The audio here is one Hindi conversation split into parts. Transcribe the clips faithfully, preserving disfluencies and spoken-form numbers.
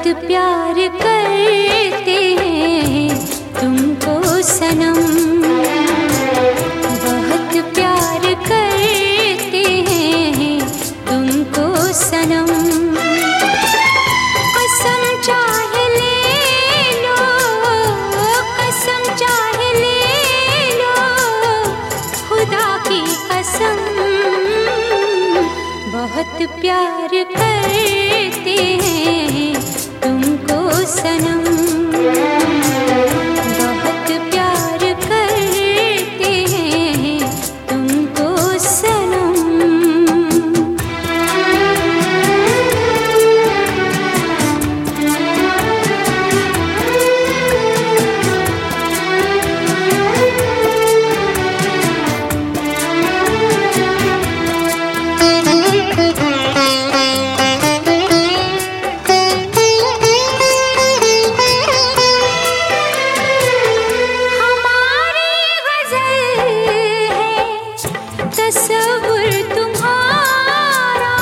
प्यार करते हैं तुमको सनम, बहुत प्यार करते हैं तुमको सनम। कसम चाहे ले लो, कसम चाहे ले लो, खुदा की कसम, बहुत प्यार करते हैं तुमको सनम, बहुत प्यार करते हैं तुमको सनम। तस्वुर तुम्हारा,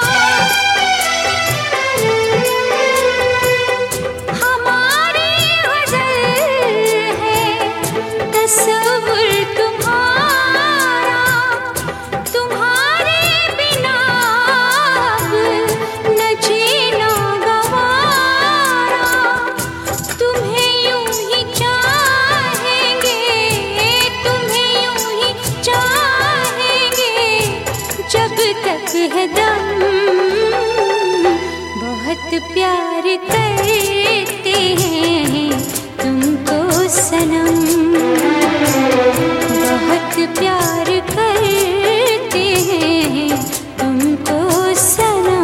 हमारी गज़ल है तस्वुर तुम्हारा, तुम्हारे बिना अब न जीना गवारा, तुम्हें यूं ही चाहेंगे, तुम्हें यूं ही चाहेंगे जब तक है दम, बहुत प्यार करते हैं तुमको सनम, बहुत प्यार करते हैं तुमको सनम।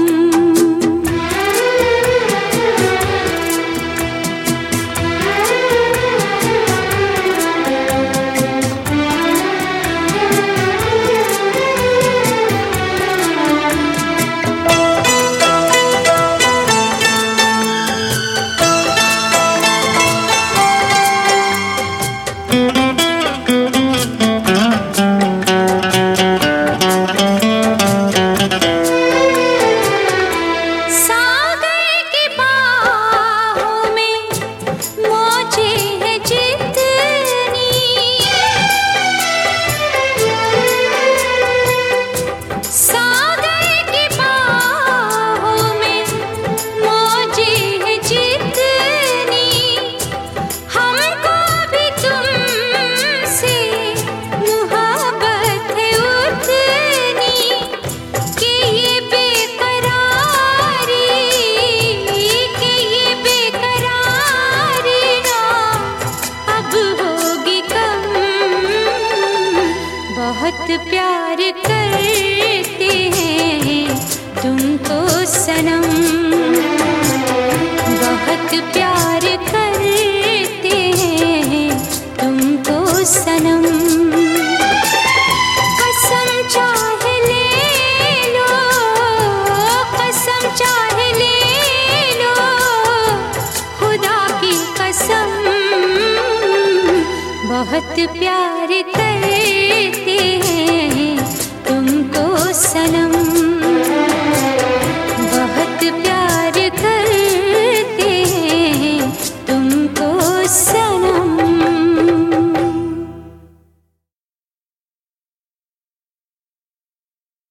बहुत प्यार करते हैं तुमको सनम, बहुत प्यार करते हैं तुमको सनम। कसम चाहे ले लो, कसम चाहे ले लो, खुदा की कसम, बहुत प्यार करते हैं तुमको सनम।